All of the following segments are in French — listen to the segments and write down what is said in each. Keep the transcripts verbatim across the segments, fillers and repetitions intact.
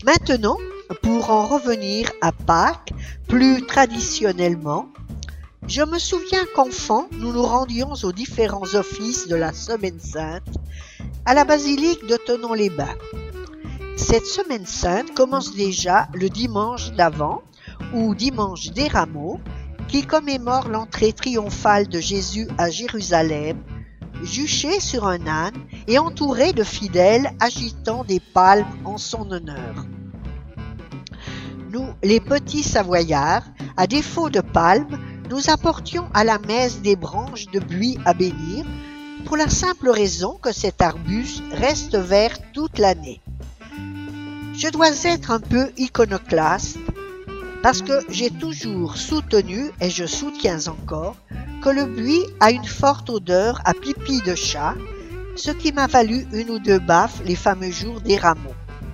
Maintenant, pour en revenir à Pâques, plus traditionnellement, je me souviens qu'enfant, nous nous rendions aux différents offices de la Semaine Sainte à la basilique de Thonon-les-Bains. Cette Semaine Sainte commence déjà le dimanche d'Avent ou dimanche des Rameaux, qui commémore l'entrée triomphale de Jésus à Jérusalem, juché sur un âne et entouré de fidèles agitant des palmes en son honneur. Nous, les petits Savoyards, à défaut de palmes, nous apportions à la messe des branches de buis à bénir, pour la simple raison que cet arbuste reste vert toute l'année. Je dois être un peu iconoclaste, parce que j'ai toujours soutenu, et je soutiens encore, que le buis a une forte odeur à pipi de chat, ce qui m'a valu une ou deux baffes les fameux jours des Rameaux.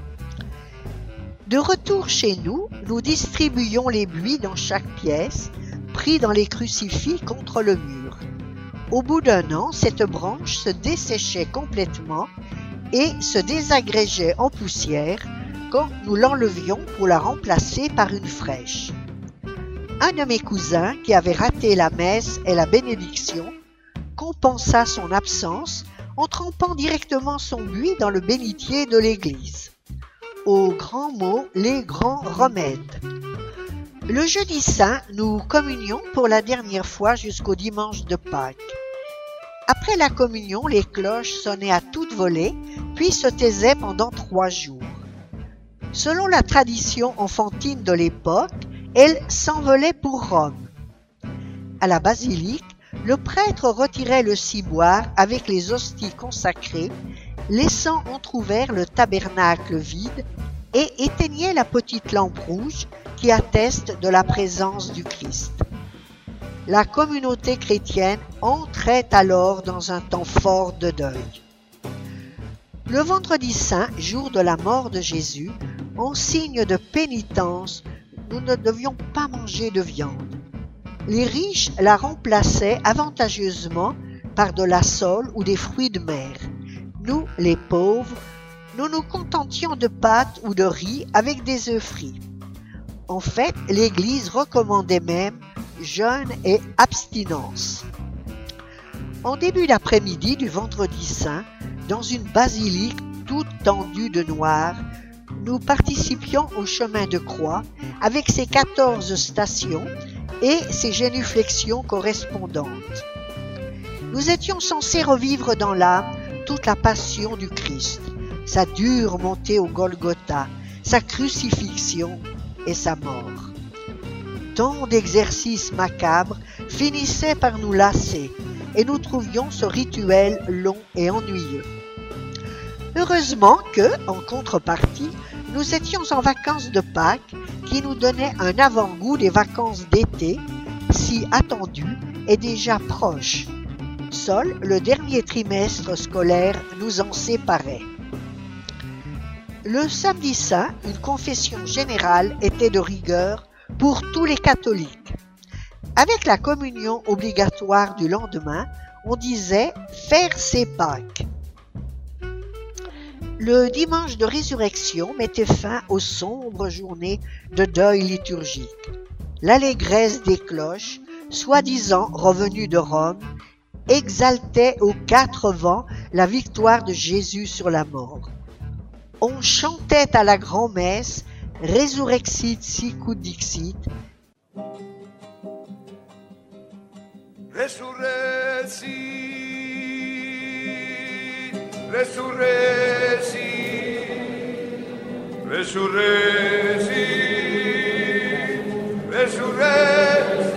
De retour chez nous, nous distribuions les buis dans chaque pièce, pris dans les crucifix contre le mur. Au bout d'un an, cette branche se desséchait complètement et se désagrégeait en poussière quand nous l'enlevions pour la remplacer par une fraîche. Un de mes cousins, qui avait raté la messe et la bénédiction, compensa son absence en trempant directement son buis dans le bénitier de l'église. Au grand mot, les grands remèdes. Le jeudi saint, nous communions pour la dernière fois jusqu'au dimanche de Pâques. Après la communion, les cloches sonnaient à toute volée, puis se taisaient pendant trois jours. Selon la tradition enfantine de l'époque, elles s'envolaient pour Rome. À la basilique, le prêtre retirait le ciboire avec les hosties consacrées, laissant entrouvert le tabernacle vide, et éteignait la petite lampe rouge qui atteste de la présence du Christ. La communauté chrétienne entrait alors dans un temps fort de deuil. Le vendredi saint, jour de la mort de Jésus, en signe de pénitence, nous ne devions pas manger de viande. Les riches la remplaçaient avantageusement par de la sole ou des fruits de mer. Nous, les pauvres, nous nous contentions de pâtes ou de riz avec des œufs frits. En fait, l'Église recommandait même jeûne et abstinence. En début d'après-midi du vendredi saint, dans une basilique toute tendue de noir, nous participions au chemin de croix avec ses quatorze stations et ses génuflexions correspondantes. Nous étions censés revivre dans l'âme toute la passion du Christ, sa dure montée au Golgotha, sa crucifixion et sa mort. Tant d'exercices macabres finissaient par nous lasser et nous trouvions ce rituel long et ennuyeux. Heureusement que, en contrepartie, nous étions en vacances de Pâques qui nous donnaient un avant-goût des vacances d'été, si attendues et déjà proches. Seul le dernier trimestre scolaire nous en séparait. Le samedi saint, une confession générale était de rigueur pour tous les catholiques. Avec la communion obligatoire du lendemain, on disait « faire ses Pâques ». Le dimanche de résurrection mettait fin aux sombres journées de deuil liturgique. L'allégresse des cloches, soi-disant revenues de Rome, exaltait aux quatre vents la victoire de Jésus sur la mort. On chantait à la grand-messe « Resurrexit sicut dixit ». Resurrexit, resurrexit, resurrexit, resurrexit.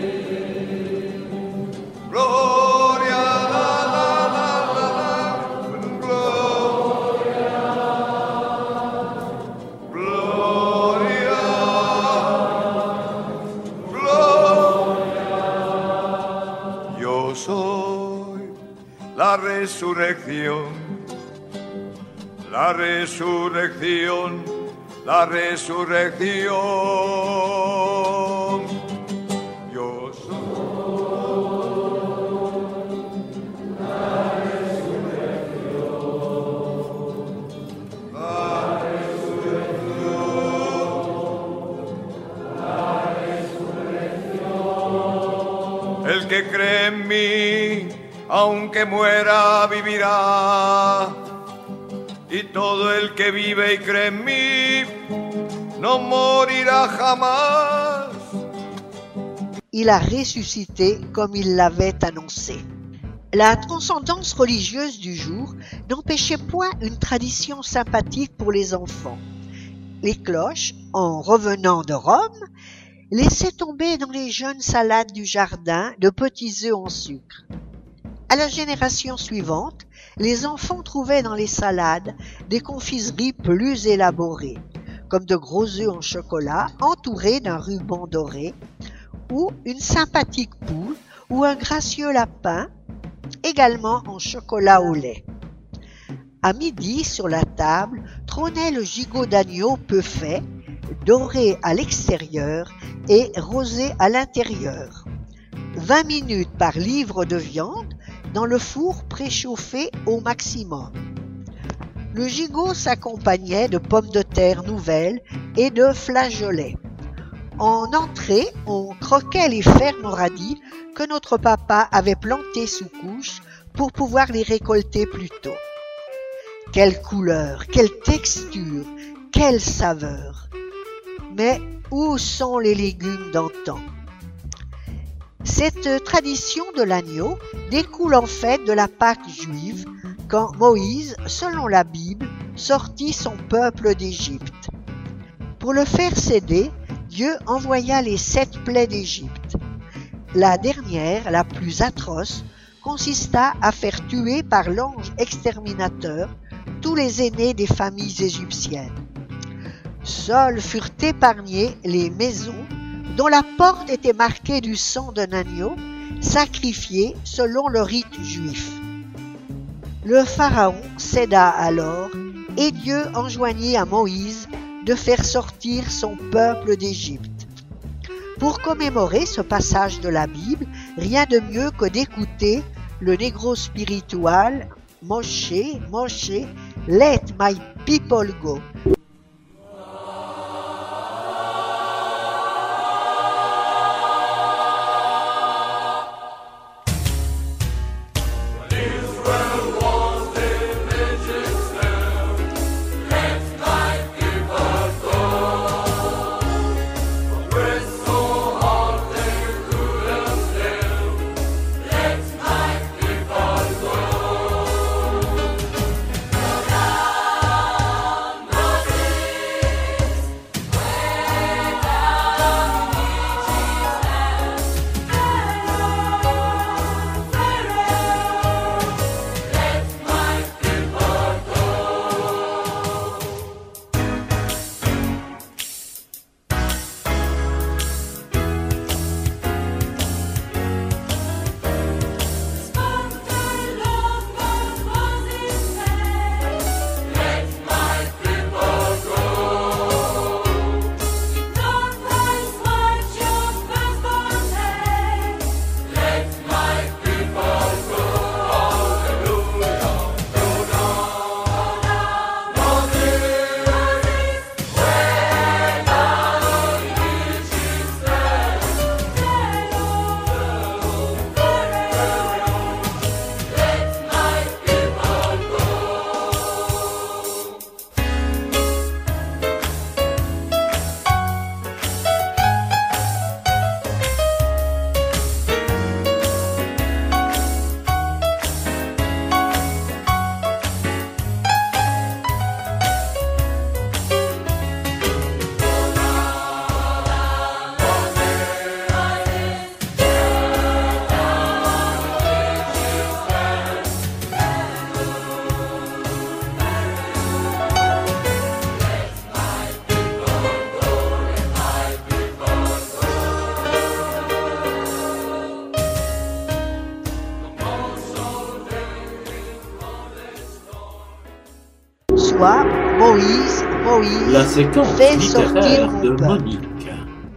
Gloria, la, la, la, la, la, gloria, gloria, gloria. Yo soy la resurrección, la resurrección, la resurrección. Yo soy la resurrección, la resurrección. El que cree en mí, aunque muera, vivirá. Y todo el que vive y cree en mí, no morirá jamás. Il a ressuscité comme il l'avait annoncé. La transcendance religieuse du jour n'empêchait point une tradition sympathique pour les enfants. Les cloches, en revenant de Rome, laissaient tomber dans les jeunes salades du jardin de petits œufs en sucre. À la génération suivante, les enfants trouvaient dans les salades des confiseries plus élaborées, comme de gros œufs en chocolat entourés d'un ruban doré, ou une sympathique poule ou un gracieux lapin, également en chocolat au lait. À midi, sur la table, trônait le gigot d'agneau peu fait, doré à l'extérieur et rosé à l'intérieur. Vingt minutes par livre de viande dans le four préchauffé au maximum. Le gigot s'accompagnait de pommes de terre nouvelles et de flageolets. En entrée, on croquait les fermes radis que notre papa avait plantés sous couche pour pouvoir les récolter plus tôt. Quelle couleur, quelle texture, quelle saveur! Mais où sont les légumes d'antan? Cette tradition de l'agneau découle en fait de la Pâque juive, quand Moïse, selon la Bible, sortit son peuple d'Égypte. Pour le faire céder, Dieu envoya les sept plaies d'Égypte. La dernière, la plus atroce, consista à faire tuer par l'ange exterminateur tous les aînés des familles égyptiennes. Seules furent épargnées les maisons dont la porte était marquée du sang d'un agneau, sacrifié selon le rite juif. Le Pharaon céda alors, et Dieu enjoignit à Moïse de faire sortir son peuple d'Égypte. Pour commémorer ce passage de la Bible, rien de mieux que d'écouter le négro spiritual Moshe, Moshe, let my people go. Soit Moïse, Moïse, La séquence fait sortir littéraire mon de peuple. Monique.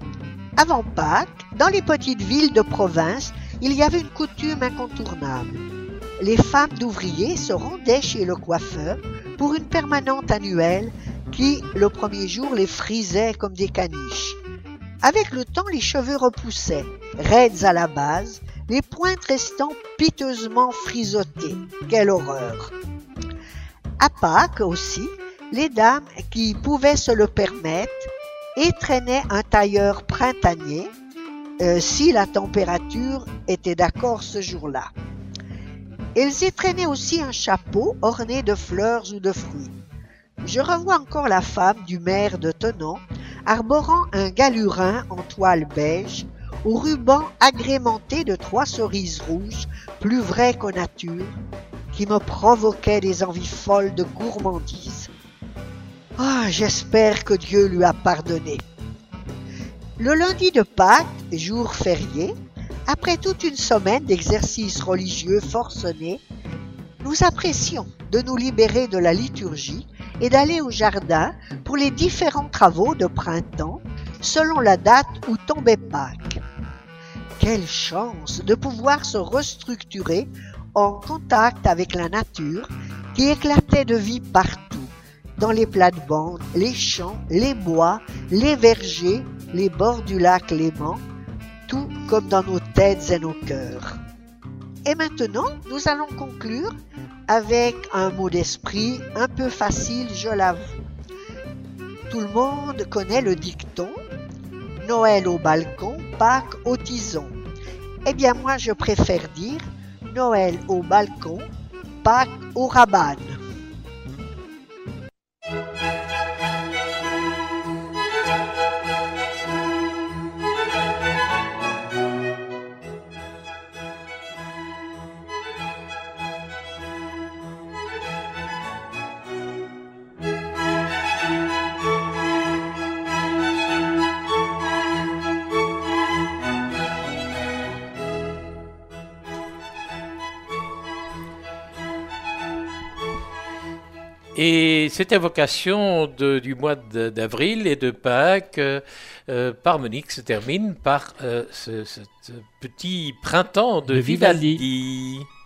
Avant Pâques, dans les petites villes de province, il y avait une coutume incontournable. Les femmes d'ouvriers se rendaient chez le coiffeur pour une permanente annuelle qui, le premier jour, les frisait comme des caniches. Avec le temps, les cheveux repoussaient, raides à la base, les pointes restant piteusement frisottées. Quelle horreur! À Pâques aussi, les dames qui pouvaient se le permettre étrennaient un tailleur printanier, euh, si la température était d'accord ce jour-là. Elles étrenaient aussi un chapeau orné de fleurs ou de fruits. Je revois encore la femme du maire de Thonon arborant un galurin en toile beige, au ruban agrémenté de trois cerises rouges, plus vraies qu'en nature, qui me provoquaient des envies folles de gourmandise. Ah, j'espère que Dieu lui a pardonné. Le lundi de Pâques, jour férié, après toute une semaine d'exercices religieux forcenés, nous apprécions de nous libérer de la liturgie et d'aller au jardin pour les différents travaux de printemps selon la date où tombait Pâques. Quelle chance de pouvoir se restructurer en contact avec la nature qui éclatait de vie partout, dans les plates-bandes, les champs, les bois, les vergers, les bords du lac Léman, tout comme dans nos têtes et nos cœurs. Et maintenant, nous allons conclure avec un mot d'esprit un peu facile, je l'avoue. Tout le monde connaît le dicton « Noël au balcon, Pâques au tison ». Eh bien moi, je préfère dire « Noël au balcon, Pâques au rabanne ». Et cette évocation de, du mois de, d'avril et de Pâques euh, par Monique se termine par euh, ce, ce petit printemps de, de Vivaldi. Vivaldi.